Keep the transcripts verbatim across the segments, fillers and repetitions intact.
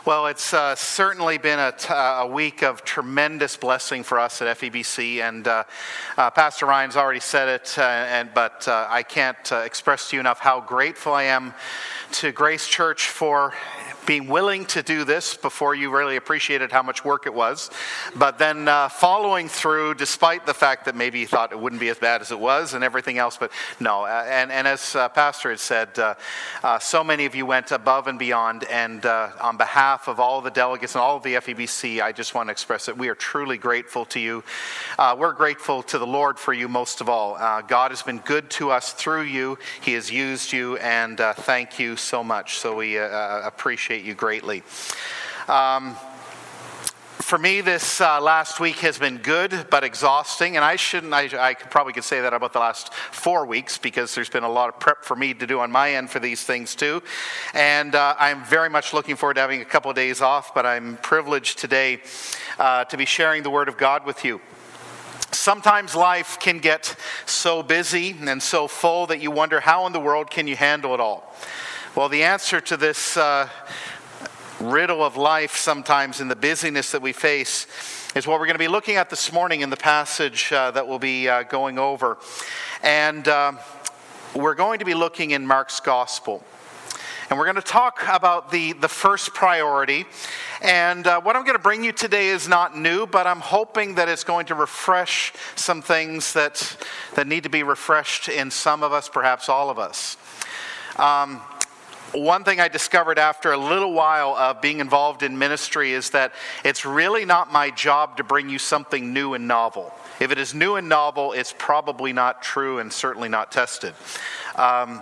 Well, it's uh, certainly been a, t- a week of tremendous blessing for us at F E B C, and uh, uh, Pastor Ryan's already said it, uh, and but uh, I can't uh, express to you enough how grateful I am to Grace Church for being willing to do this before you really appreciated how much work it was, but then uh, following through despite the fact that maybe you thought it wouldn't be as bad as it was and everything else, but no, uh, and, and as uh, Pastor had said, uh, uh, so many of you went above and beyond, and uh, on behalf of all the delegates and all of the F E B C, I just want to express that we are truly grateful to you. Uh, we're grateful to the Lord for you most of all. Uh, God has been good to us through you. He has used you, and uh, thank you so much. So we uh, appreciate you greatly. Um, for me, this uh, last week has been good but exhausting, and I shouldn't. I, I could probably could say that about the last four weeks because there's been a lot of prep for me to do on my end for these things too. And uh, I'm very much looking forward to having a couple of days off. But I'm privileged today uh, to be sharing the Word of God with you. Sometimes life can get so busy and so full that you wonder, how in the world can you handle it all? Well, the answer to this uh, riddle of life sometimes in the busyness that we face is what we're going to be looking at this morning in the passage uh, that we'll be uh, going over. And uh, we're going to be looking in Mark's Gospel. And we're going to talk about the, the first priority. And uh, what I'm going to bring you today is not new, but I'm hoping that it's going to refresh some things that, that need to be refreshed in some of us, perhaps all of us. Um, One thing I discovered after a little while of being involved in ministry is that it's really not my job to bring you something new and novel. If it is new and novel, it's probably not true and certainly not tested. Um,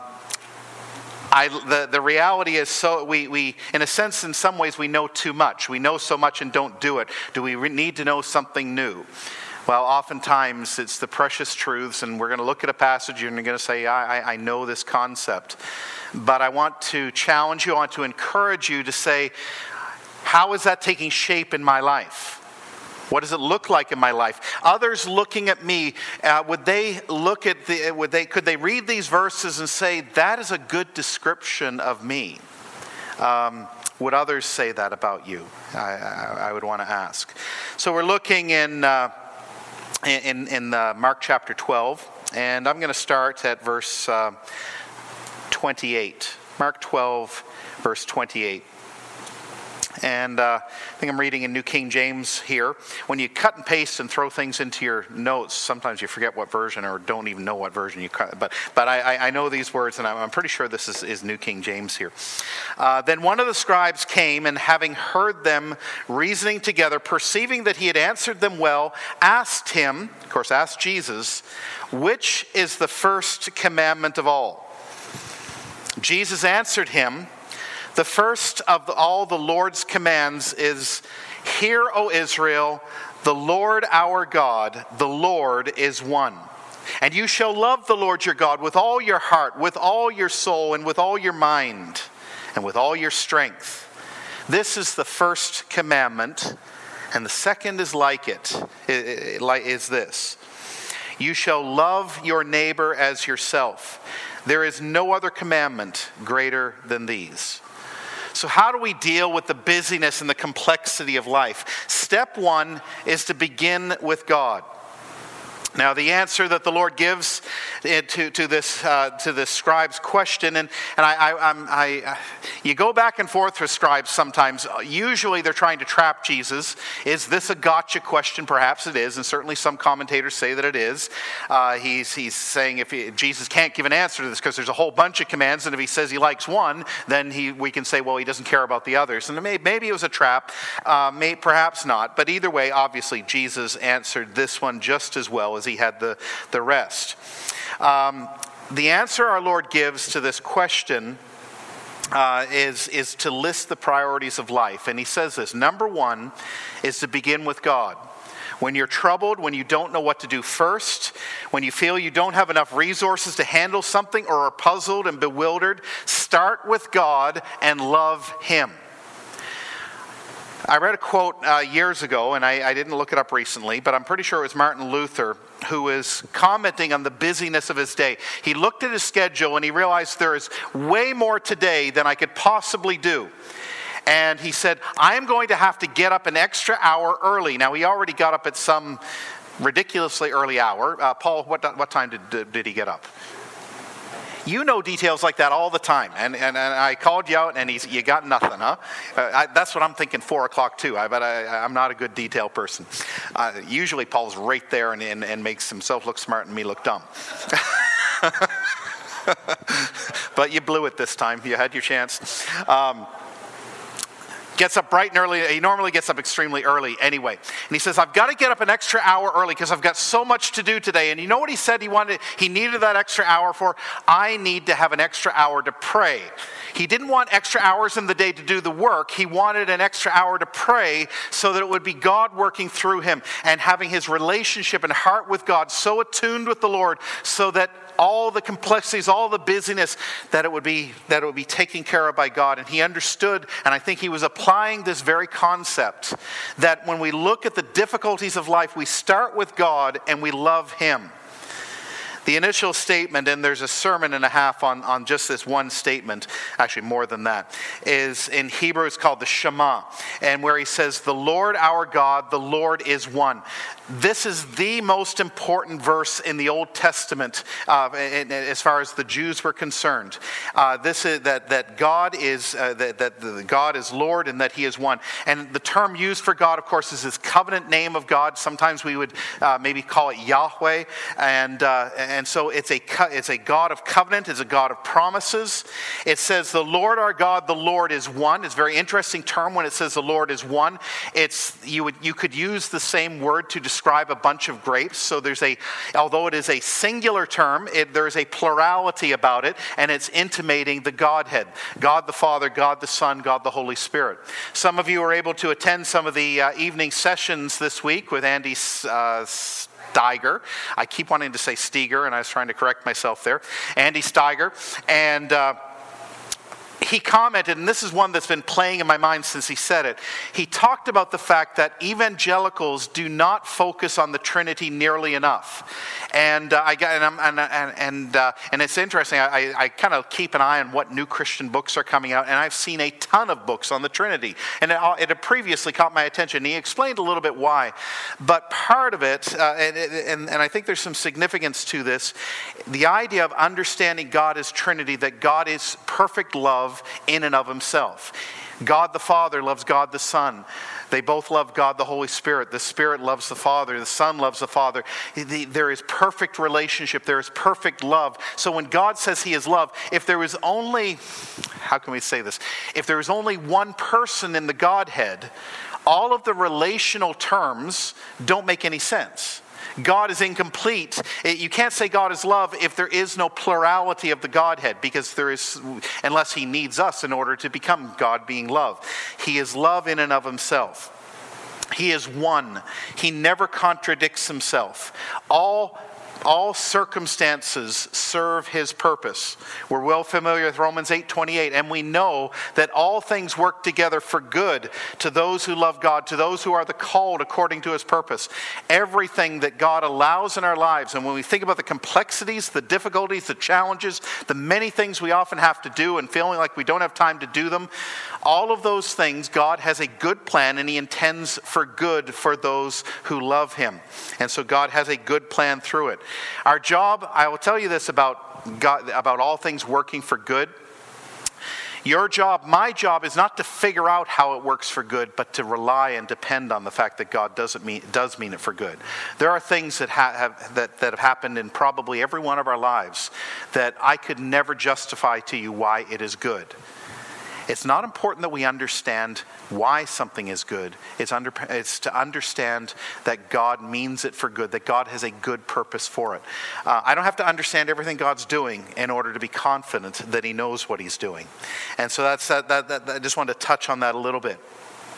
I, the, the reality is, so we, we, in a sense, in some ways, we know too much. We know so much and don't do it. Do we re- need to know something new? Well, oftentimes it's the precious truths, and we're going to look at a passage and you're going to say, I, I, I know this concept. But I want to challenge you, I want to encourage you to say, how is that taking shape in my life? What does it look like in my life? Others looking at me, uh, would they look at the, would they, could they read these verses and say, that is a good description of me? Um, would others say that about you? I, I, I would want to ask. So we're looking in, uh, in, in uh, Mark chapter twelve, and I'm going to start at verse uh, twenty-eight. Mark twelve, verse twenty-eight. And uh, I think I'm reading in New King James here. When you cut and paste and throw things into your notes, sometimes you forget what version or don't even know what version you cut. But but I, I know these words, and I'm pretty sure this is, is New King James here. Uh, then one of the scribes came, and having heard them reasoning together, perceiving that he had answered them well, asked him, of course asked Jesus, which is the first commandment of all? Jesus answered him, the first of the, all the Lord's commands is, hear, O Israel, the Lord our God, the Lord is one. And you shall love the Lord your God with all your heart, with all your soul, and with all your mind, and with all your strength. This is the first commandment, and the second is like it, is this. You shall love your neighbor as yourself. There is no other commandment greater than these. So how do we deal with the busyness and the complexity of life? Step one is to begin with God. Now, the answer that the Lord gives to, to this uh, to this scribe's question, and, and I, I, I'm, I, you go back and forth with scribes sometimes. Usually they're trying to trap Jesus. Is this a gotcha question? Perhaps it is, and certainly some commentators say that it is. Uh, he's he's saying if he, Jesus can't give an answer to this because there's a whole bunch of commands, and if he says he likes one, then he we can say, well, he doesn't care about the others. And maybe, maybe it was a trap, uh, may, perhaps not. But either way, obviously, Jesus answered this one just as well as he had the, the rest. Um, the answer our Lord gives to this question uh, is, is to list the priorities of life. And he says this, number one is to begin with God. When you're troubled, when you don't know what to do first, when you feel you don't have enough resources to handle something or are puzzled and bewildered, start with God and love Him. I read a quote uh, years ago, and I, I didn't look it up recently, but I'm pretty sure it was Martin Luther who was commenting on the busyness of his day. He looked at his schedule and he realized there is way more today than I could possibly do. And he said, I am going to have to get up an extra hour early. Now, he already got up at some ridiculously early hour. Uh, Paul, what, what time did, did he get up? You know details like that all the time. And, and, and I called you out and he's, you got nothing, huh? Uh, I, that's what I'm thinking, four o'clock too. I, but I, I'm not a good detail person. Uh, usually Paul's right there and, and, and makes himself look smart and me look dumb. But you blew it this time. You had your chance. Um, Gets up bright and early. He normally gets up extremely early anyway. And he says, I've got to get up an extra hour early because I've got so much to do today. And you know what he said he wanted? He needed that extra hour for? I need to have an extra hour to pray. He didn't want extra hours in the day to do the work. He wanted an extra hour to pray so that it would be God working through him and having his relationship and heart with God so attuned with the Lord so that all the complexities, all the busyness, that it would be that it would be taken care of by God. And he understood, and I think he was applying this very concept, that when we look at the difficulties of life, we start with God and we love him. The initial statement, and there's a sermon and a half on, on just this one statement, actually more than that, is in Hebrew it's called the Shema, and where he says, the Lord our God, the Lord is one. This is the most important verse in the Old Testament uh, in, in, as far as the Jews were concerned. Uh, this is that that God is uh, that, that the God is Lord and that he is one. And the term used for God, of course, is his covenant name of God. Sometimes we would uh, maybe call it Yahweh, and uh, And so it's a it's a God of covenant, it's a God of promises. It says the Lord our God, the Lord is one. It's a very interesting term when it says the Lord is one. It's you would you could use the same word to describe a bunch of grapes. So there's a although it is a singular term, it, there's a plurality about it, and it's intimating the Godhead. God the Father, God the Son, God the Holy Spirit. Some of you were able to attend some of the uh, evening sessions this week with Andy uh, Steiger. I keep wanting to say Steger, and I was trying to correct myself there. Andy Steiger. And uh, he commented, and this is one that's been playing in my mind since he said it. He talked about the fact that evangelicals do not focus on the Trinity nearly enough. And uh, I got, and I'm, and and and, uh, and it's interesting. I, I kind of keep an eye on what new Christian books are coming out, and I've seen a ton of books on the Trinity. And it, it had previously caught my attention. He explained a little bit why, but part of it, uh, and, and and I think there's some significance to this, the idea of understanding God as Trinity, that God is perfect love in and of himself. God the Father loves God the Son. They both love God the Holy Spirit. The Spirit loves the Father. The Son loves the Father. There is perfect relationship. There is perfect love. So when God says he is love, if there was only, how can we say this? If there was only one person in the Godhead, all of the relational terms don't make any sense. God is incomplete. You can't say God is love if there is no plurality of the Godhead, because there is, unless he needs us in order to become God being love. He is love in and of himself. He is one. He never contradicts himself. All All circumstances serve his purpose. We're well familiar with Romans eight twenty-eight, and we know that all things work together for good to those who love God, to those who are the called according to his purpose. Everything that God allows in our lives, and when we think about the complexities, the difficulties, the challenges, the many things we often have to do and feeling like we don't have time to do them, all of those things, God has a good plan, and he intends for good for those who love him. And so God has a good plan through it. Our job, I will tell you this about God, about all things working for good. Your job, my job, is not to figure out how it works for good, but to rely and depend on the fact that God doesn't mean does mean it for good. There are things that ha- have that, that have happened in probably every one of our lives that I could never justify to you why it is good. It's not important that we understand why something is good. It's, under, it's to understand that God means it for good, that God has a good purpose for it. Uh, I don't have to understand everything God's doing in order to be confident that he knows what he's doing. And so that's that, that, that, I just wanted to touch on that a little bit.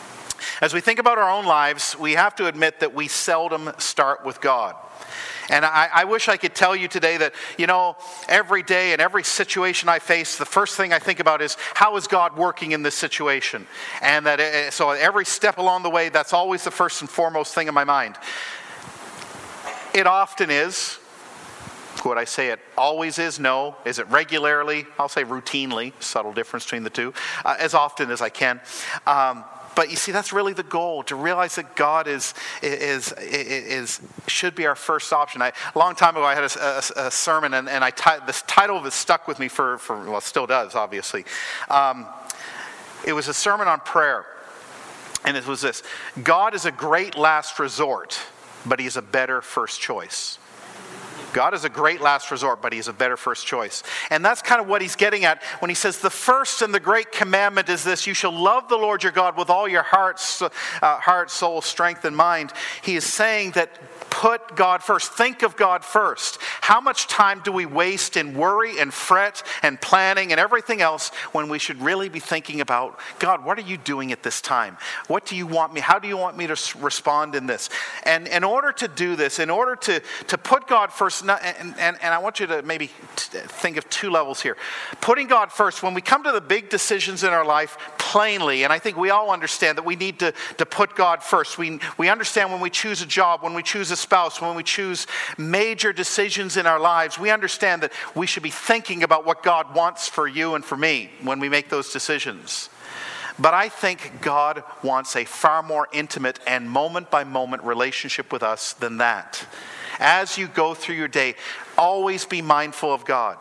As we think about our own lives, we have to admit that we seldom start with God. And I, I wish I could tell you today that, you know, every day and every situation I face, the first thing I think about is, how is God working in this situation? And that it, so every step along the way, that's always the first and foremost thing in my mind. It often is. Would I say it always is? No. Is it regularly? I'll say routinely. Subtle difference between the two. Uh, as often as I can. Um, But you see, that's really the goal, to realize that God is is is, is should be our first option. I, a long time ago, I had a, a, a sermon, and, and I t- this title of it stuck with me for, for well, it still does, obviously. Um, it was a sermon on prayer, and it was this: God is a great last resort, but He is a better first choice. God is a great last resort, but He's a better first choice. And that's kind of what He's getting at when He says the first and the great commandment is this: you shall love the Lord your God with all your heart, uh, heart, soul, strength, and mind. He is saying that put God first. Think of God first. How much time do we waste in worry and fret and planning and everything else when we should really be thinking about, God, what are you doing at this time? What do you want me? How do you want me to respond in this? And in order to do this, in order to, to put God first, and, and, and I want you to maybe think of two levels here. Putting God first, when we come to the big decisions in our life, plainly, and I think we all understand that we need to, to put God first. We, we understand when we choose a job, when we choose a spouse, when we choose major decisions in our lives, we understand that we should be thinking about what God wants for you and for me when we make those decisions. But I think God wants a far more intimate and moment-by-moment relationship with us than that. As you go through your day, always be mindful of God.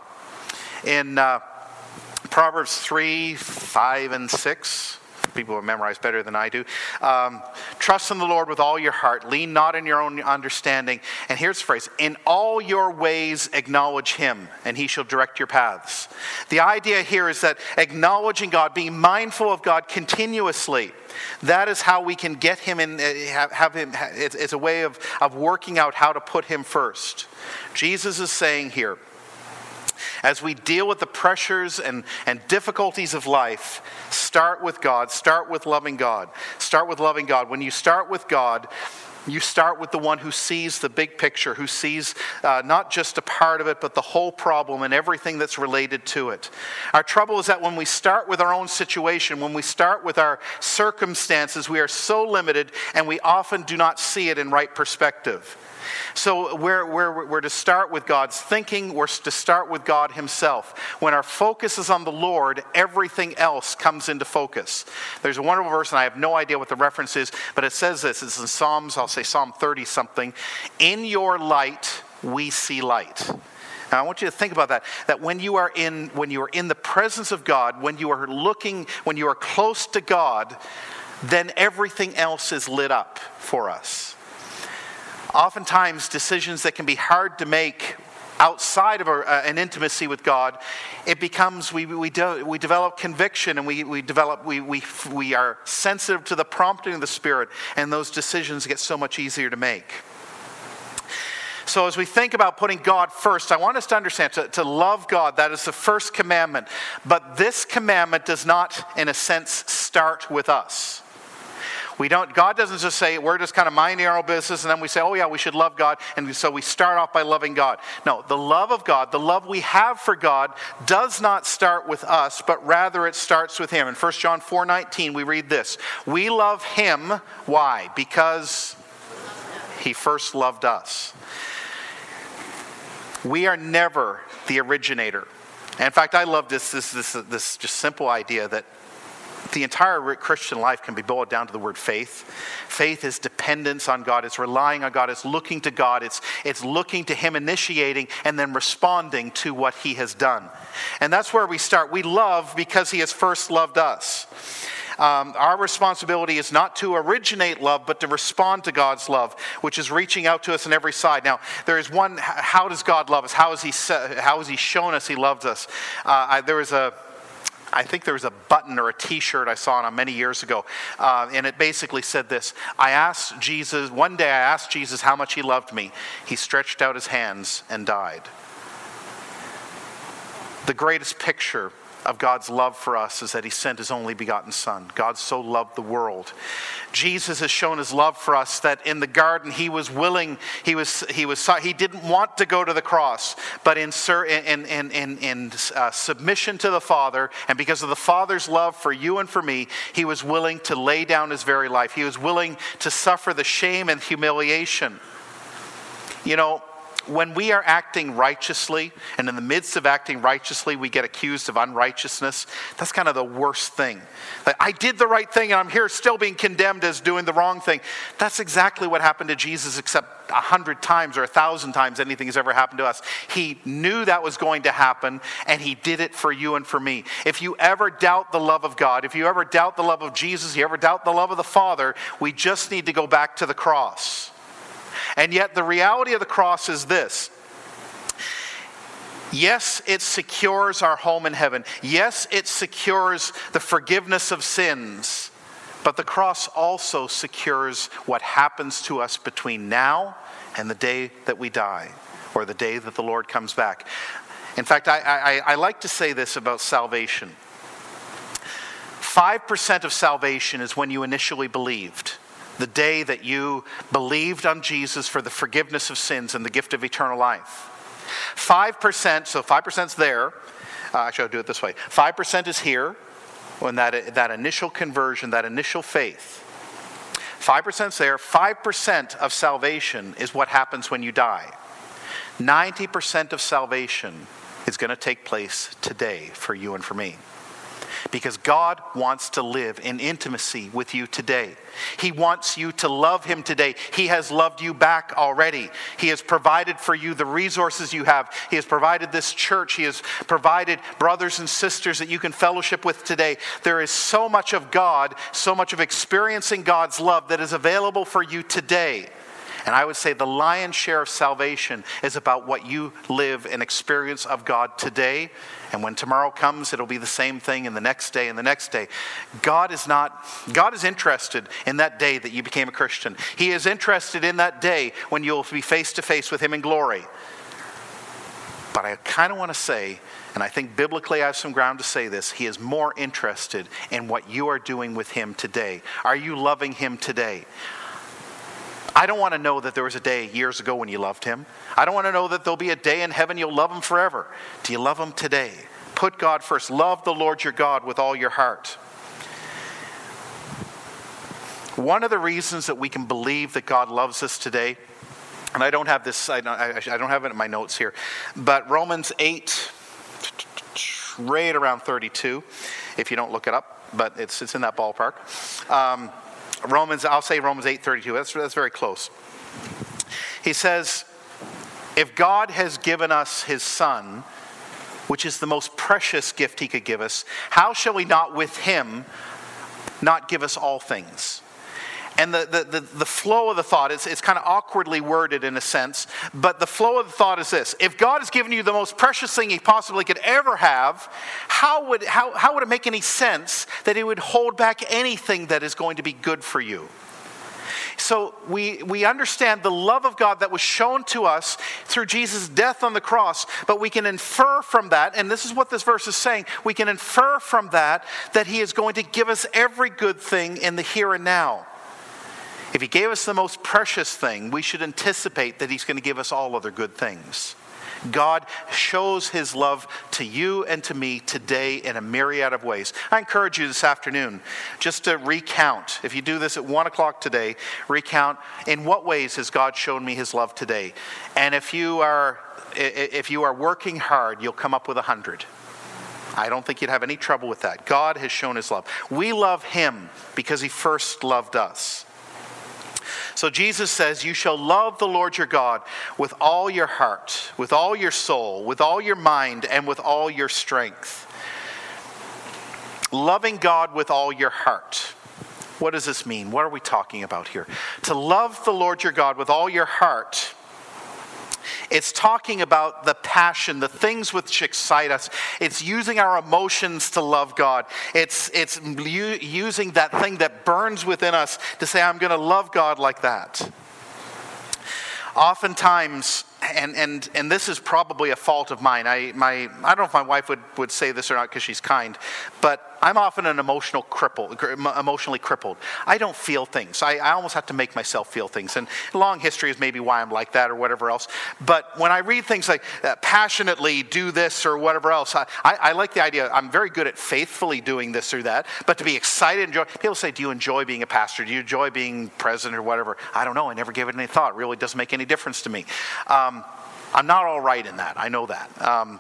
In uh, Proverbs three, five, and six, people who memorize better than I do. Um, Trust in the Lord with all your heart. Lean not in your own understanding. And here's the phrase: in all your ways acknowledge Him, and He shall direct your paths. The idea here is that acknowledging God, being mindful of God continuously, that is how we can get Him in, have, have Him, it's, it's a way of, of working out how to put Him first. Jesus is saying here, as we deal with the pressures and, and difficulties of life, start with God. Start with loving God. Start with loving God. When you start with God, you start with the one who sees the big picture, who sees uh, not just a part of it, but the whole problem and everything that's related to it. Our trouble is that when we start with our own situation, when we start with our circumstances, we are so limited, and we often do not see it in right perspective. So we're, we're, we're to start with God's thinking. We're to start with God Himself. When our focus is on the Lord, everything else comes into focus. There's a wonderful verse, and I have no idea what the reference is, but it says this. It's in Psalms, I'll say Psalm thirty-something. In your light, we see light. Now, I want you to think about that, that when you are in, when you are in the presence of God, when you are looking, when you are close to God, then everything else is lit up for us. Oftentimes, decisions that can be hard to make outside of a, uh, an intimacy with God, it becomes, we we, de- we develop conviction, and we, we develop, we, we, we are sensitive to the prompting of the Spirit, and those decisions get so much easier to make. So as we think about putting God first, I want us to understand, to, to love God, that is the first commandment. But this commandment does not, in a sense, start with us. We don't, God doesn't just say, we're just kind of minding our own business, and then we say, oh yeah, we should love God, and so we start off by loving God. No, the love of God, the love we have for God, does not start with us, but rather it starts with Him. In First John four nineteen, we read this: we love Him, why? Because He first loved us. We are never the originator. And in fact, I love this, this, this, this just simple idea that the entire Christian life can be boiled down to the word faith. Faith is dependence on God. It's relying on God. It's looking to God. It's, it's looking to Him, initiating and then responding to what He has done. And that's where we start. We love because He has first loved us. Um, our responsibility is not to originate love, but to respond to God's love, which is reaching out to us on every side. Now, there is one, how does God love us? How has He, how has he shown us He loves us? Uh, I, there was a I think there was a button or a t-shirt I saw on many years ago, uh, and it basically said this: I asked Jesus, one day I asked Jesus how much He loved me. He stretched out His hands and died. The greatest picture of God's love for us is that He sent His only begotten Son. God so loved the world. Jesus has shown His love for us that in the garden He was willing, He was He was He didn't want to go to the cross, but in in in in, in uh, submission to the Father, and because of the Father's love for you and for me, He was willing to lay down His very life. He was willing to suffer the shame and humiliation. You know, when we are acting righteously, and in the midst of acting righteously, we get accused of unrighteousness, that's kind of the worst thing. Like, I did the right thing and I'm here still being condemned as doing the wrong thing. That's exactly what happened to Jesus, except a hundred times or a thousand times anything has ever happened to us. He knew that was going to happen, and he did it for you and for me. If you ever doubt the love of God, if you ever doubt the love of Jesus, if you ever doubt the love of the Father, we just need to go back to the cross. And yet the reality of the cross is this. Yes, it secures our home in heaven. Yes, it secures the forgiveness of sins. But the cross also secures what happens to us between now and the day that we die, or the day that the Lord comes back. In fact, I, I, I like to say this about salvation. Five percent of salvation is when you initially believed. The day that you believed on Jesus for the forgiveness of sins and the gift of eternal life. Five percent, so five percent's there. Uh, actually, I'll do it this way. Five percent is here, when that, that initial conversion, that initial faith. Five percent's there. Five percent of salvation is what happens when you die. Ninety percent of salvation is going to take place today for you and for me. Because God wants to live in intimacy with you today. He wants you to love him today. He has loved you back already. He has provided for you the resources you have. He has provided this church. He has provided brothers and sisters that you can fellowship with today. There is so much of God, so much of experiencing God's love that is available for you today. And I would say the lion's share of salvation is about what you live and experience of God today. And when tomorrow comes, it'll be the same thing, and the next day and the next day. God is not, God is interested in that day that you became a Christian. He is interested in that day when you'll be face to face with him in glory. But I kind of want to say, and I think biblically I have some ground to say this, he is more interested in what you are doing with him today. Are you loving him today? I don't want to know that there was a day years ago when you loved him. I don't want to know that there'll be a day in heaven you'll love him forever. Do you love him today? Put God first. Love the Lord your God with all your heart. One of the reasons that we can believe that God loves us today, and I don't have this, I don't, I don't have it in my notes here, but Romans eight, right around thirty-two, if you don't look it up, but it's it's in that ballpark. Um, Romans, I'll say Romans eight thirty-two. That's, that's very close. He says, if God has given us his Son, which is the most precious gift he could give us, how shall we not with him not give us all things? And the, the, the, the flow of the thought is it's kind of awkwardly worded in a sense, but the flow of the thought is this. If God has given you the most precious thing he possibly could ever have, how would, how, how would it make any sense that he would hold back anything that is going to be good for you? So we, we understand the love of God that was shown to us through Jesus' death on the cross, but we can infer from that, and this is what this verse is saying, we can infer from that that he is going to give us every good thing in the here and now. If he gave us the most precious thing, we should anticipate that he's going to give us all other good things. God shows his love to you and to me today in a myriad of ways. I encourage you this afternoon just to recount. If you do this at one o'clock today, recount in what ways has God shown me his love today. And if you are, if you are working hard, you'll come up with a hundred. I don't think you'd have any trouble with that. God has shown his love. We love him because he first loved us. So Jesus says, you shall love the Lord your God with all your heart, with all your soul, with all your mind, and with all your strength. Loving God with all your heart. What does this mean? What are we talking about here? To love the Lord your God with all your heart, it's talking about the passion, the things which excite us. It's using our emotions to love God. It's, it's u- using that thing that burns within us to say, I'm going to love God like that. Oftentimes, and, and, and this is probably a fault of mine. I, my, I don't know if my wife would, would say this or not because she's kind, but I'm often an emotional cripple, emotionally crippled. I don't feel things. I, I almost have to make myself feel things. And long history is maybe why I'm like that or whatever else. But when I read things like uh, passionately do this or whatever else, I, I, I like the idea. I'm very good at faithfully doing this or that. But to be excited, enjoy. People say, do you enjoy being a pastor? Do you enjoy being president or whatever? I don't know. I never gave it any thought. It really doesn't make any difference to me. Um, I'm not all right in that. I know that. Um,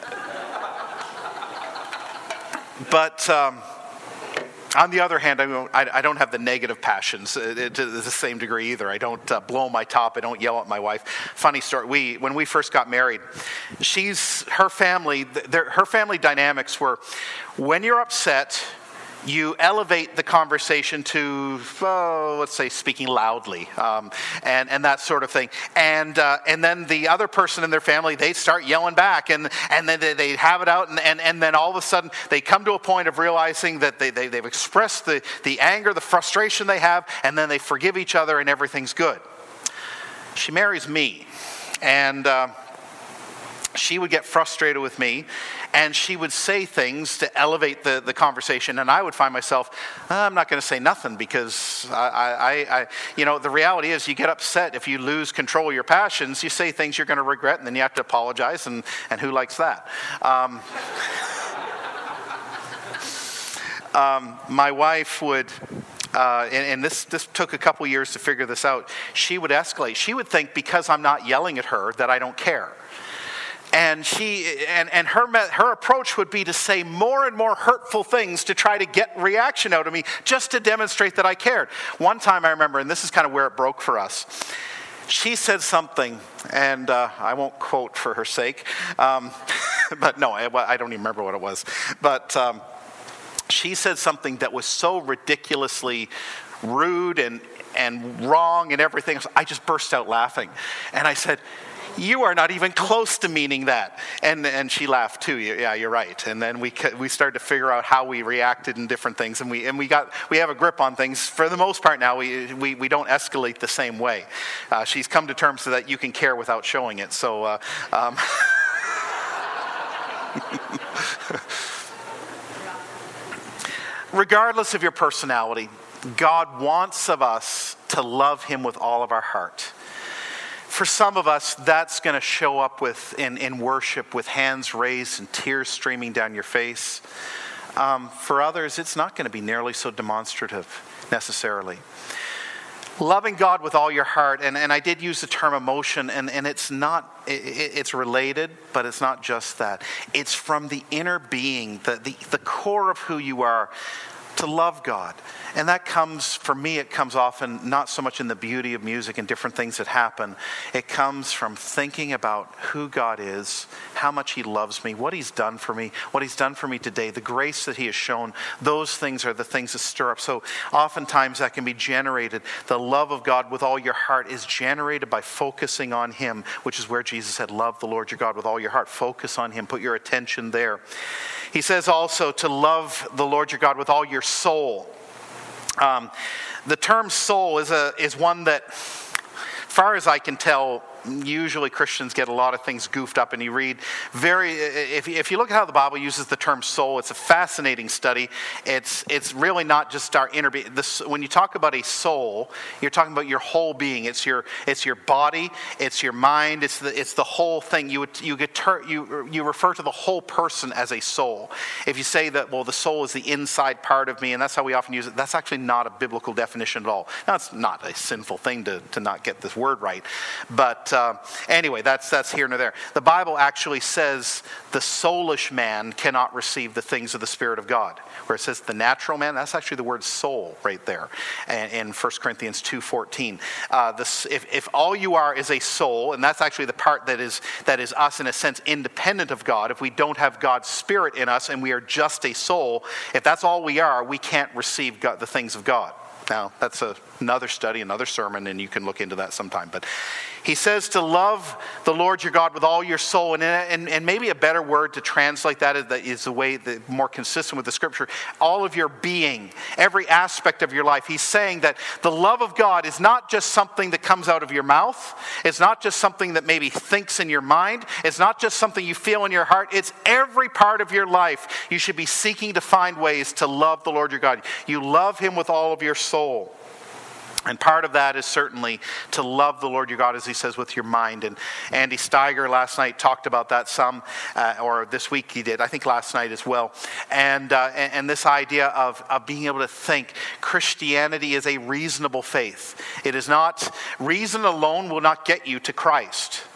but... Um, On the other hand, I don't, I don't have the negative passions to the same degree either. I don't uh, blow my top. I don't yell at my wife. Funny story. We when we first got married, she's her family. Her family dynamics were, when you're upset, you elevate the conversation to, oh, let's say, speaking loudly, um, and and that sort of thing. And uh, and then the other person in their family, they start yelling back, and and then they, they have it out, and, and and then all of a sudden they come to a point of realizing that they, they they've expressed the the anger, the frustration they have, and then they forgive each other, and everything's good. She marries me, and Uh, she would get frustrated with me, and she would say things to elevate the, the conversation, and I would find myself, I'm not going to say nothing, because I, I, I, you know, the reality is you get upset if you lose control of your passions. You say things you're going to regret, and then you have to apologize, and, and who likes that? Um, um, my wife would... Uh, and, and this, this took a couple years to figure this out. She would escalate. She would think because I'm not yelling at her that I don't care. And she and, and her her approach would be to say more and more hurtful things to try to get reaction out of me, just to demonstrate that I cared. One time I remember, and this is kind of where it broke for us. She said something, and uh, I won't quote for her sake, um, but no, I, I don't even remember what it was. But um, she said something that was so ridiculously rude and and wrong and everything. I just burst out laughing, and I said, "You are not even close to meaning that." And and she laughed too. Yeah, you're right. And then we we started to figure out how we reacted in different things, and we and we got we have a grip on things for the most part now. We we, we don't escalate the same way. Uh, she's come to terms so that you can care without showing it. So. Uh, um, Regardless of your personality, God wants of us to love him with all of our heart. For some of us, that's going to show up with in, in worship with hands raised and tears streaming down your face. Um, for others, it's not going to be nearly so demonstrative necessarily. Loving God with all your heart, and, and I did use the term emotion, and, and it's not, it, it's related, but it's not just that. It's from the inner being, the, the, the core of who you are, to love God. And that comes, for me, it comes often not so much in the beauty of music and different things that happen. It comes from thinking about who God is, how much he loves me, what he's done for me, what he's done for me today, the grace that he has shown. Those things are the things that stir up. So oftentimes that can be generated. The love of God with all your heart is generated by focusing on him, which is where Jesus said, love the Lord your God with all your heart. Focus on him. Put your attention there. He says also to love the Lord your God with all your soul. Um, the term soul is a is one that, far as I can tell, usually Christians get a lot of things goofed up, and you read very, if, if you look at how the Bible uses the term soul, it's a fascinating study. It's it's really not just our inner being. This, when you talk about a soul, you're talking about your whole being. It's your it's your body, it's your mind, it's the it's the whole thing. You would you get ter- you you refer to the whole person as a soul. If you say that, well, the soul is the inside part of me, and that's how we often use it, that's actually not a biblical definition at all. Now, it's not a sinful thing to to not get this word right, but Uh, anyway, that's that's here and there. The Bible actually says the soulish man cannot receive the things of the Spirit of God. Where it says the natural man, that's actually the word soul right there in First Corinthians two fourteen. Uh, this, if, if all you are is a soul, and that's actually the part that is that is us in a sense independent of God, if we don't have God's Spirit in us and we are just a soul, if that's all we are, we can't receive God, the things of God. Now, that's a, another study, another sermon, and you can look into that sometime. But he says to love the Lord your God with all your soul. And, and, and maybe a better word to translate that is, that is the way that more consistent with the scripture. All of your being, every aspect of your life. He's saying that the love of God is not just something that comes out of your mouth. It's not just something that maybe thinks in your mind. It's not just something you feel in your heart. It's every part of your life. You should be seeking to find ways to love the Lord your God. You love him with all of your soul. And part of that is certainly to love the Lord your God, as he says, with your mind. And Andy Steiger last night talked about that some, uh, or this week he did, I think last night as well. And uh, and, and this idea of, of being able to think Christianity is a reasonable faith. It is not, reason alone will not get you to Christ.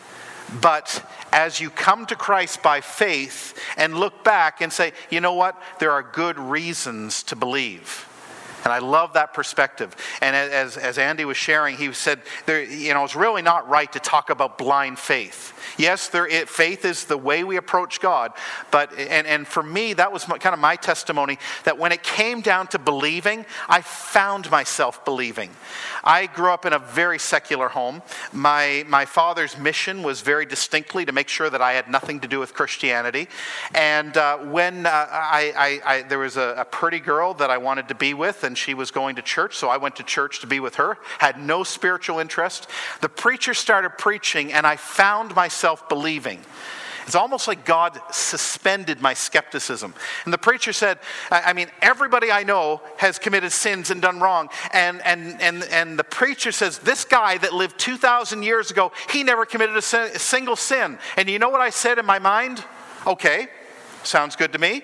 But as you come to Christ by faith and look back and say, you know what, there are good reasons to believe. And I love that perspective. And as, as Andy was sharing, he said, there, you know, it's really not right to talk about blind faith. Yes, there, it, faith is the way we approach God. But and, and for me, that was my, kind of my testimony, that when it came down to believing, I found myself believing. I grew up in a very secular home. My, my father's mission was very distinctly to make sure that I had nothing to do with Christianity. And uh, when uh, I, I, I, there was a, a pretty girl that I wanted to be with, and she was going to church, so I went to church to be with her, had no spiritual interest. The preacher started preaching, and I found myself believing. It's almost like God suspended my skepticism. And the preacher said, I mean, everybody I know has committed sins and done wrong. And and and, and the preacher says, this guy that lived two thousand years ago, he never committed a, sin, a single sin. And you know what I said in my mind? Okay, sounds good to me.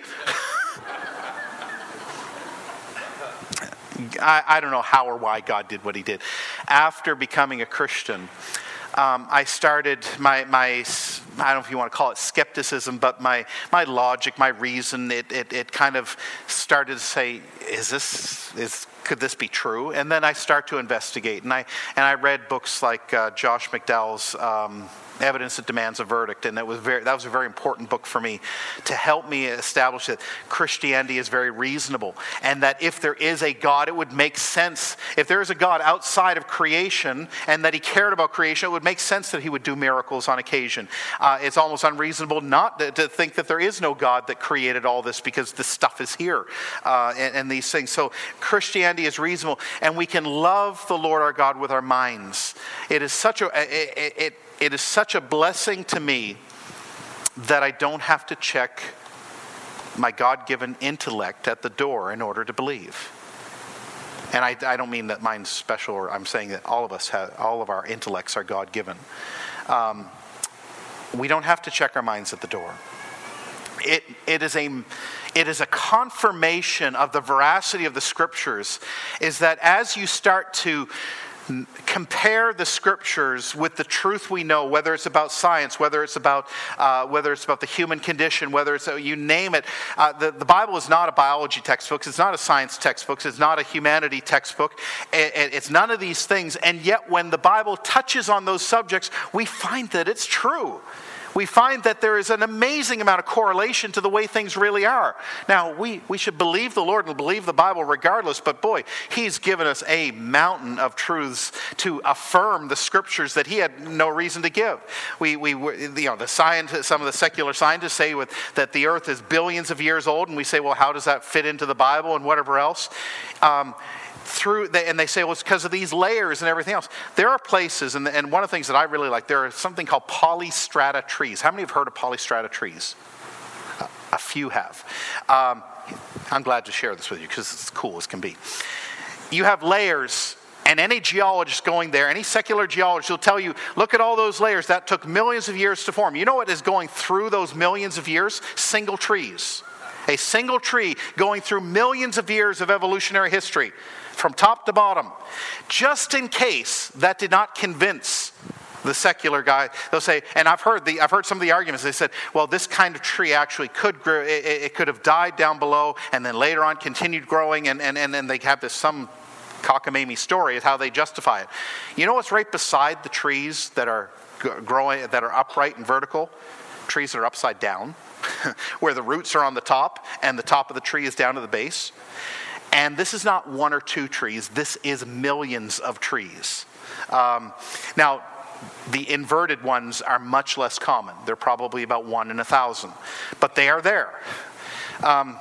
I, I don't know how or why God did what he did. After becoming a Christian, um, I started my, my, I don't know if you want to call it skepticism, but my, my logic, my reason, it, it, it kind of started to say, is this, is, could this be true? And then I start to investigate. And I, and I read books like uh, Josh McDowell's um, Evidence That Demands a Verdict, and that was very that was a very important book for me to help me establish that Christianity is very reasonable, and that if there is a God, it would make sense. If there is a God outside of creation, and that he cared about creation, it would make sense that he would do miracles on occasion. Uh, it's almost unreasonable not to, to think that there is no God that created all this, because this stuff is here, uh, and, and these things. So Christianity is reasonable, and we can love the Lord our God with our minds. It is such a it, it It is such a blessing to me that I don't have to check my God-given intellect at the door in order to believe. And I, I don't mean that mine's special, or I'm saying that all of us have, all of our intellects are God-given. Um, we don't have to check our minds at the door. It, it is a, it is a confirmation of the veracity of the Scriptures, is that as you start to compare the Scriptures with the truth we know, whether it's about science, whether it's about uh, whether it's about the human condition, whether it's, uh, you name it. Uh, the, the Bible is not a biology textbook. It's not a science textbook. It's not a humanity textbook. It, it, it's none of these things. And yet when the Bible touches on those subjects, we find that it's true. We find that there is an amazing amount of correlation to the way things really are. Now, we, we should believe the Lord and believe the Bible regardless, but boy, he's given us a mountain of truths to affirm the Scriptures that he had no reason to give. We, we you know, the scientists, some of the secular scientists say with, that the earth is billions of years old, and we say, well, how does that fit into the Bible and whatever else? Um, Through and they say, well, it's because of these layers and everything else. There are places, and, and one of the things that I really like, there are something called polystrata trees. How many have heard of polystrata trees? A, a few have. Um, I'm glad to share this with you because it's cool as can be. You have layers, and any geologist going there, any secular geologist will tell you, look at all those layers. That took millions of years to form. You know what is going through those millions of years? Single trees. A single tree going through millions of years of evolutionary history, from top to bottom. Just in case that did not convince the secular guy, they'll say, and I've heard the I've heard some of the arguments. They said, well, this kind of tree actually could grow. It, it could have died down below, and then later on continued growing, and and and then they have this some cockamamie story of how they justify it. You know what's right beside the trees that are growing, that are upright and vertical? Trees that are upside down, where the roots are on the top and the top of the tree is down to the base. And this is not one or two trees. This is millions of trees. Um, now, the inverted ones are much less common. They're probably about one in a thousand. But they are there. Um,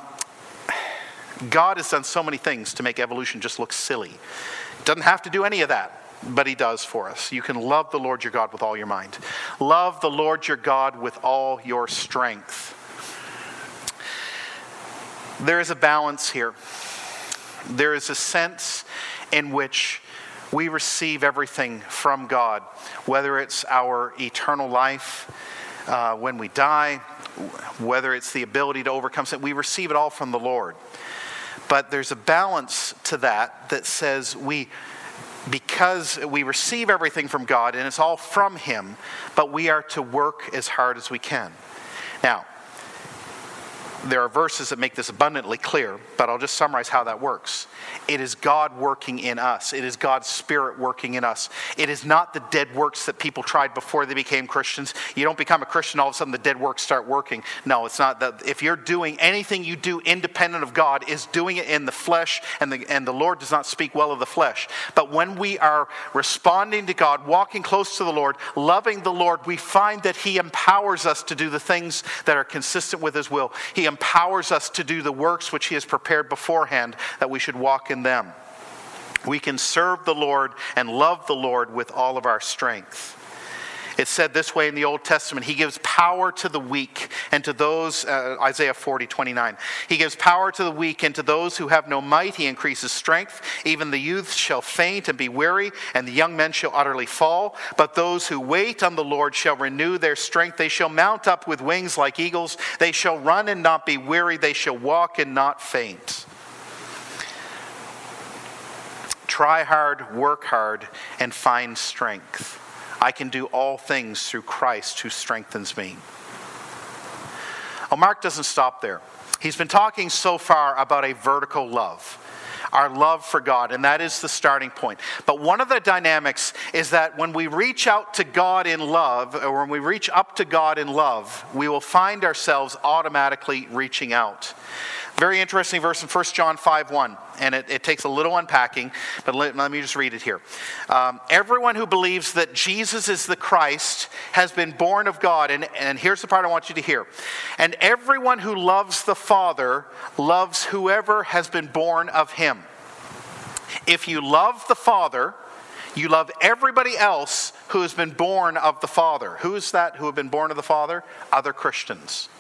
God has done so many things to make evolution just look silly. Doesn't have to do any of that, but he does for us. You can love the Lord your God with all your mind. Love the Lord your God with all your strength. There is a balance here. There is a sense in which we receive everything from God, whether it's our eternal life uh, when we die, whether it's the ability to overcome sin. We receive it all from the Lord. But there's a balance to that that says we because we receive everything from God and it's all from him, but we are to work as hard as we can. Now, there are verses that make this abundantly clear, but I'll just summarize how that works. It is God working in us. It is God's Spirit working in us. It is not the dead works that people tried before they became Christians. You don't become a Christian, all of a sudden the dead works start working. No, it's not that. If you're doing anything you do independent of God, is doing it in the flesh, and the, and the Lord does not speak well of the flesh. But when we are responding to God, walking close to the Lord, loving the Lord, we find that he empowers us to do the things that are consistent with his will. He empowers us to do the works which he has prepared beforehand that we should walk in them. We can serve the Lord and love the Lord with all of our strength. It's said this way in the Old Testament: he gives power to the weak and to those, uh, Isaiah forty, twenty-nine. He gives power to the weak, and to those who have no might he increases strength. Even the youth shall faint and be weary, and the young men shall utterly fall. But those who wait on the Lord shall renew their strength. They shall mount up with wings like eagles. They shall run and not be weary. They shall walk and not faint. Try hard, work hard, and find strength. I can do all things through Christ who strengthens me. Oh, Mark doesn't stop there. He's been talking so far about a vertical love, our love for God, and that is the starting point. But one of the dynamics is that when we reach out to God in love, or when we reach up to God in love, we will find ourselves automatically reaching out. Very interesting verse in First John five one, and it, it takes a little unpacking, but let, let me just read it here. Um, Everyone who believes that Jesus is the Christ has been born of God, and, and here's the part I want you to hear. And everyone who loves the Father loves whoever has been born of him. If you love the Father, you love everybody else who has been born of the Father. Who is that who have been born of the Father? Other Christians.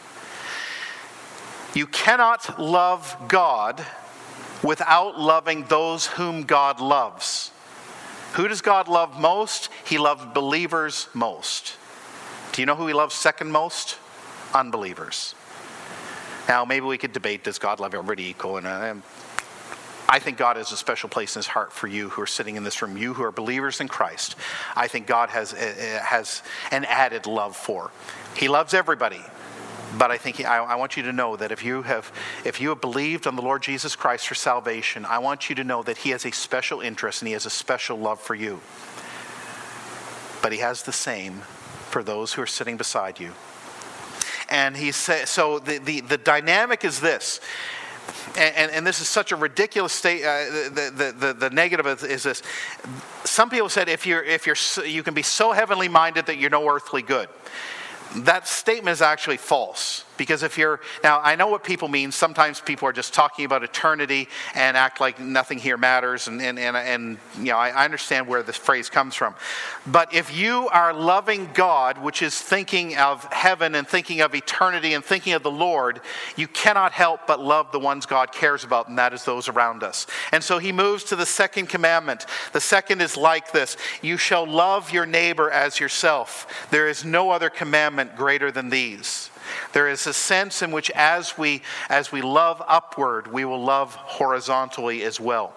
You cannot love God without loving those whom God loves. Who does God love most? He loves believers most. Do you know who he loves second most? Unbelievers. Now, maybe we could debate, does God love everybody equal? And uh, I think God has a special place in his heart for you who are sitting in this room, you who are believers in Christ. I think God has, uh, has an added love for. He loves everybody. But I think he, I, I want you to know that if you have if you have believed on the Lord Jesus Christ for salvation, I want you to know that he has a special interest and he has a special love for you. But he has the same for those who are sitting beside you. And he says, so the, the, the dynamic is this, and, and, and this is such a ridiculous state. Uh, the, the, the, the negative is this. Some people said if you're if you're you can be so heavenly minded that you're no earthly good. That statement is actually false. Because if you're, now I know what people mean. Sometimes people are just talking about eternity and act like nothing here matters. And, and, and, and you know, I, I understand where this phrase comes from. But if you are loving God, which is thinking of heaven and thinking of eternity and thinking of the Lord, you cannot help but love the ones God cares about, and that is those around us. And so he moves to the second commandment. The second is like this: you shall love your neighbor as yourself. There is no other commandment greater than these. There is a sense in which as we as we love upward, we will love horizontally as well.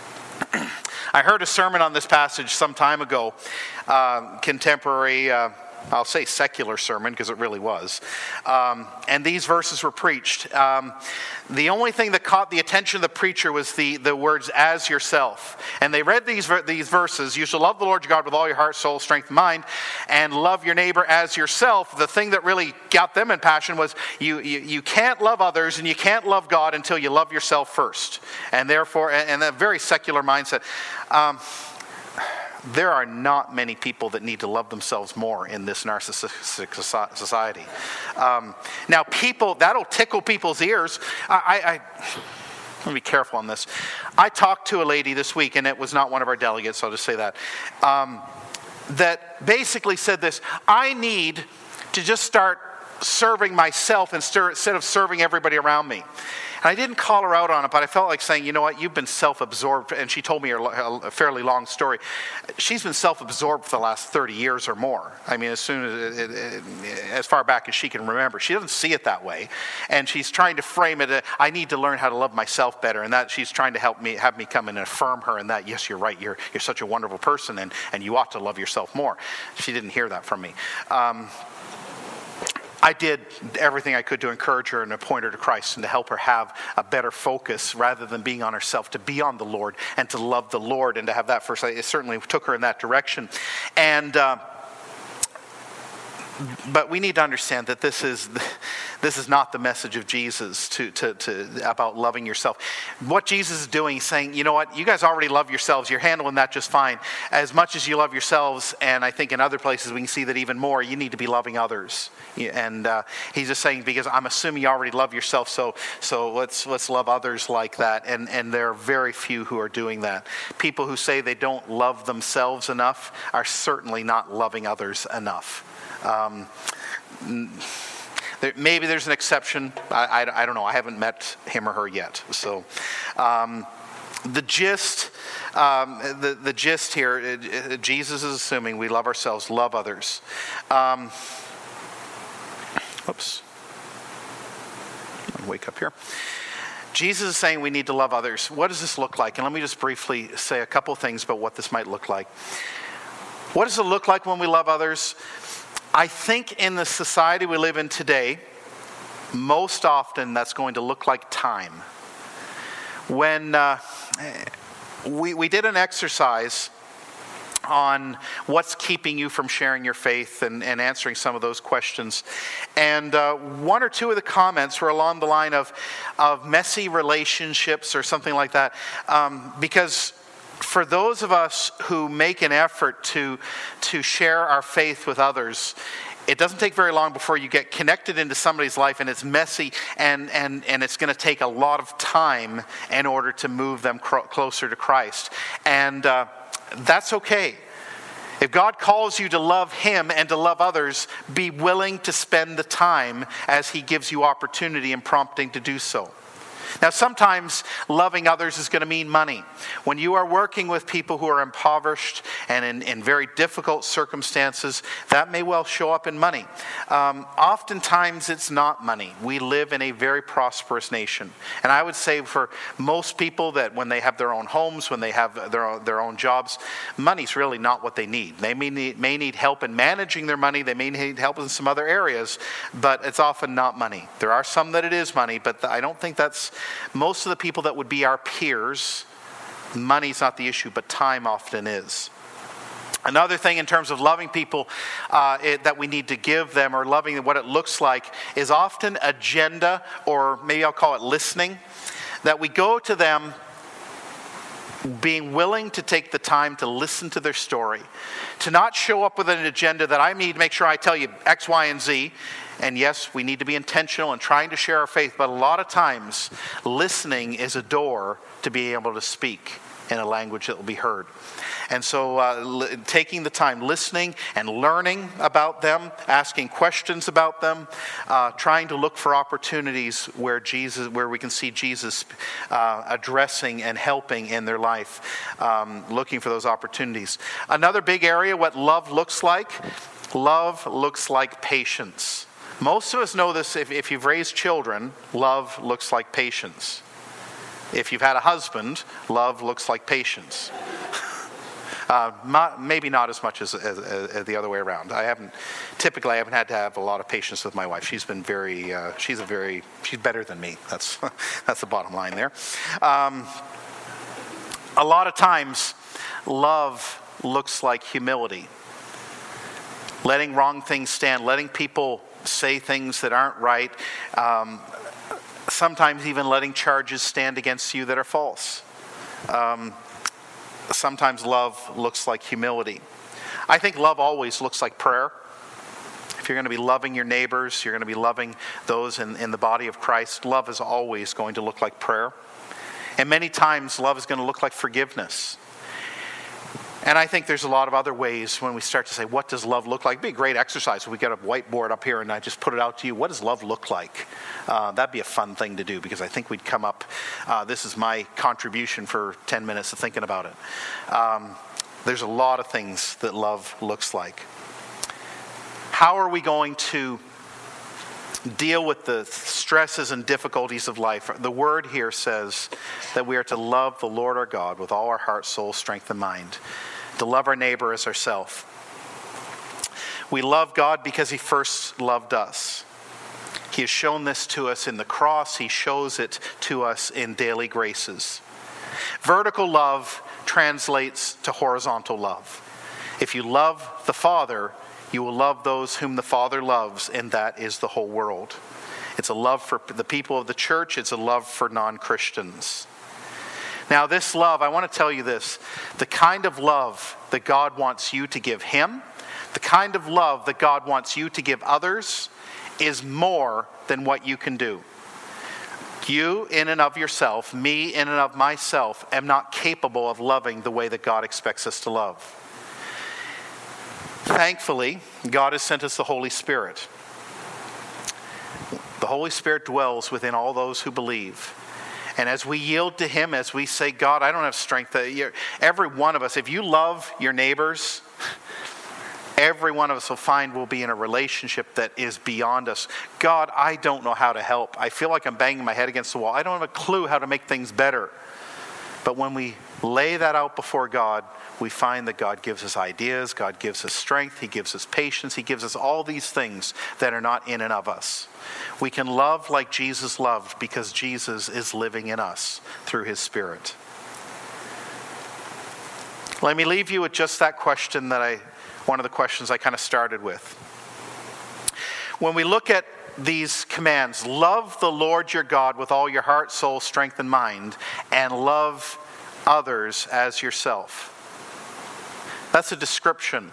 I heard a sermon on this passage some time ago, uh, contemporary, uh, I'll say secular sermon because it really was. Um, and these verses were preached. Um, the only thing that caught the attention of the preacher was the, the words, as yourself. And they read these, these verses: you shall love the Lord your God with all your heart, soul, strength, and mind, and love your neighbor as yourself. The thing that really got them in passion was you, you, you can't love others and you can't love God until you love yourself first. And therefore, and a very secular mindset. Um, There are not many people that need to love themselves more in this narcissistic society. Um, now, people, that'll tickle people's ears. I, I, I let me be careful on this. I talked to a lady this week, and it was not one of our delegates, so I'll just say that, um, that basically said this: I need to just start serving myself instead of serving everybody around me. And I didn't call her out on it, but I felt like saying, you know what, you've been self-absorbed. And she told me a fairly long story. She's been self-absorbed for the last thirty years or more. I mean, as soon as, it, it, as far back as she can remember. She doesn't see it that way. And she's trying to frame it, I need to learn how to love myself better. And that she's trying to help me, have me come in and affirm her in that, yes, you're right, you're, you're such a wonderful person, and, and you ought to love yourself more. She didn't hear that from me. Um, I did everything I could to encourage her and to point her to Christ and to help her have a better focus rather than being on herself, to be on the Lord and to love the Lord and to have that first. It certainly took her in that direction. And uh, but we need to understand that this is this is not the message of Jesus to, to, to about loving yourself. What Jesus is doing is saying, you know what, you guys already love yourselves. You're handling that just fine. As much as you love yourselves, and I think in other places we can see that even more, you need to be loving others. And uh, he's just saying, because I'm assuming you already love yourself, so so let's let's love others like that. And and there are very few who are doing that. People who say they don't love themselves enough are certainly not loving others enough. Um, there, maybe there's an exception. I, I, I don't know. I haven't met him or her yet. So um, the gist, um, the, the gist here, it, it, Jesus is assuming we love ourselves, love others. Um, oops. I'll wake up here. Jesus is saying we need to love others. What does this look like? And let me just briefly say a couple things about what this might look like. What does it look like when we love others? I think in the society we live in today, most often that's going to look like time. When uh, we, we did an exercise on what's keeping you from sharing your faith and, and answering some of those questions. And uh, one or two of the comments were along the line of, of messy relationships or something like that. Um, because for those of us who make an effort to, to share our faith with others, it doesn't take very long before you get connected into somebody's life and it's messy, and, and, and it's going to take a lot of time in order to move them cr- closer to Christ. And uh, that's okay. If God calls you to love Him and to love others, be willing to spend the time as He gives you opportunity and prompting to do so. Now, sometimes loving others is going to mean money. When you are working with people who are impoverished and in, in very difficult circumstances, that may well show up in money. Um, oftentimes, it's not money. We live in a very prosperous nation. And I would say for most people that when they have their own homes, when they have their own, their own jobs, money's really not what they need. They may need, may need help in managing their money. They may need help in some other areas, but it's often not money. There are some that it is money, but I don't think that's most of the people that would be our peers. Money's not the issue, but time often is. Another thing in terms of loving people uh, it, that we need to give them, or loving what it looks like, is often agenda, or maybe I'll call it listening. That we go to them being willing to take the time to listen to their story. To not show up with an agenda that I need to make sure I tell you X, Y, and Z. And yes, we need to be intentional in trying to share our faith, but a lot of times, listening is a door to be able to speak in a language that will be heard. And so uh, li- taking the time, listening and learning about them, asking questions about them, uh, trying to look for opportunities where Jesus, where we can see Jesus uh, addressing and helping in their life, um, looking for those opportunities. Another big area, what love looks like, love looks like patience. Most of us know this. If, if you've raised children, love looks like patience. If you've had a husband, love looks like patience. Uh, not, maybe not as much as, as, as the other way around. I haven't, typically I haven't had to have a lot of patience with my wife. She's been very, uh, she's a very, she's better than me. That's, that's the bottom line there. Um, a lot of times, love looks like humility. Letting wrong things stand, letting people say things that aren't right, um, sometimes even letting charges stand against you that are false. Um, sometimes love looks like humility. I think love always looks like prayer. If you're going to be loving your neighbors, you're going to be loving those in, in the body of Christ, love is always going to look like prayer. And many times love is going to look like forgiveness. And I think there's a lot of other ways when we start to say, what does love look like? It'd be a great exercise. We got a whiteboard up here and I just put it out to you. What does love look like? Uh, that'd be a fun thing to do because I think we'd come up, uh, this is my contribution for ten minutes of thinking about it. Um, there's a lot of things that love looks like. How are we going to deal with the stresses and difficulties of life? The word here says that we are to love the Lord our God with all our heart, soul, strength, and mind. To love our neighbor as ourselves. We love God because he first loved us. He has shown this to us in the cross. He shows it to us in daily graces. Vertical love translates to horizontal love. If you love the Father, you will love those whom the Father loves, and that is the whole world. It's a love for the people of the church. It's a love for non-Christians. Now, this love, I want to tell you this. The kind of love that God wants you to give him, the kind of love that God wants you to give others, is more than what you can do. You, in and of yourself, me, in and of myself, am not capable of loving the way that God expects us to love. Thankfully, God has sent us the Holy Spirit. The Holy Spirit dwells within all those who believe. And as we yield to him, as we say, God, I don't have strength. Every one of us, if you love your neighbors, every one of us will find we'll be in a relationship that is beyond us. God, I don't know how to help. I feel like I'm banging my head against the wall. I don't have a clue how to make things better. But when we lay that out before God, we find that God gives us ideas, God gives us strength, he gives us patience, he gives us all these things that are not in and of us. We can love like Jesus loved because Jesus is living in us through his Spirit. Let me leave you with just that question that I, one of the questions I kind of started with. When we look at these commands, love the Lord your God with all your heart, soul, strength, and mind, and love others as yourself. That's a description.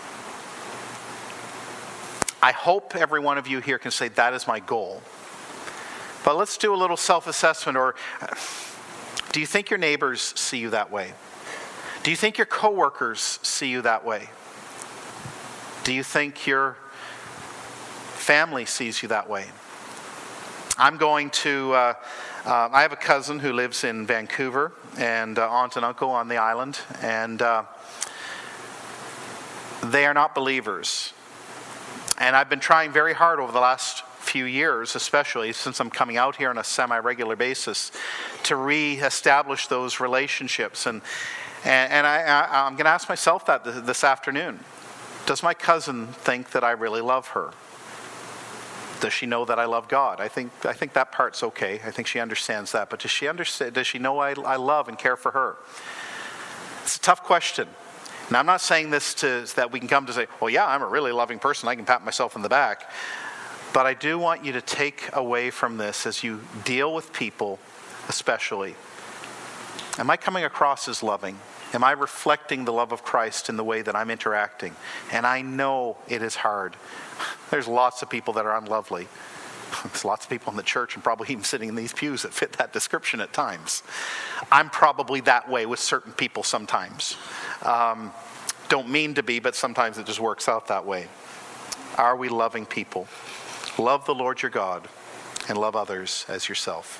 I hope every one of you here can say that is my goal. But let's do a little self-assessment. Or do you think your neighbors see you that way? Do you think your coworkers see you that way? Do you think your family sees you that way? I'm going to, uh, uh, I have a cousin who lives in Vancouver and uh, aunt and uncle on the island. And uh, they are not believers. And I've been trying very hard over the last few years, especially since I'm coming out here on a semi-regular basis, to re-establish those relationships. And and, and I, I, I'm going to ask myself that this afternoon. Does my cousin think that I really love her? Does she know that I love God? I think I think that part's okay. I think she understands that. But does she understand? Does she know I, I love and care for her? It's a tough question. And I'm not saying this to so that we can come to say, well, yeah, I'm a really loving person. I can pat myself in the back. But I do want you to take away from this as you deal with people, especially. Am I coming across as loving? Am I reflecting the love of Christ in the way that I'm interacting? And I know it is hard. There's lots of people that are unlovely. There's lots of people in the church and probably even sitting in these pews that fit that description at times. I'm probably that way with certain people sometimes. Um, don't mean to be, but sometimes it just works out that way. Are we loving people? Love the Lord your God and love others as yourself.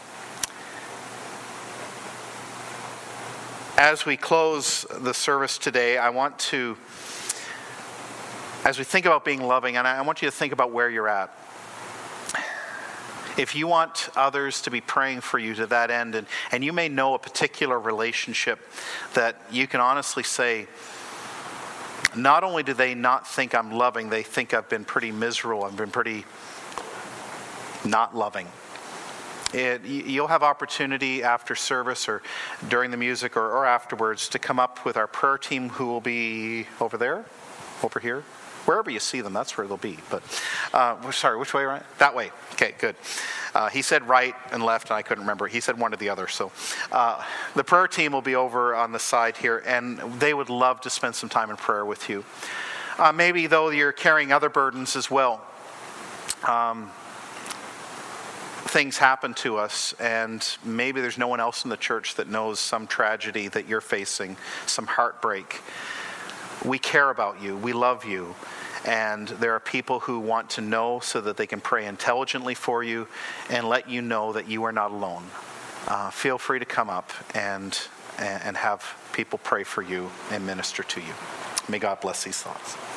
As we close the service today, I want to, as we think about being loving, and I want you to think about where you're at. If you want others to be praying for you to that end, and, and you may know a particular relationship that you can honestly say, not only do they not think I'm loving, they think I've been pretty miserable, I've been pretty not loving. It, you'll have opportunity after service or during the music or, or afterwards to come up with our prayer team who will be over there, over here. Wherever you see them, that's where they'll be. But, uh, sorry, which way, right? That way. Okay, good. Uh, he said right and left, and I couldn't remember. He said one or the other. So uh, the prayer team will be over on the side here, and they would love to spend some time in prayer with you. Uh, maybe, though, you're carrying other burdens as well. Um, things happen to us, and maybe there's no one else in the church that knows some tragedy that you're facing, some heartbreak. we care about you, we love you, and there are people who want to know so that they can pray intelligently for you and let you know that you are not alone. Uh, feel free to come up and, and have people pray for you and minister to you. May God bless these thoughts.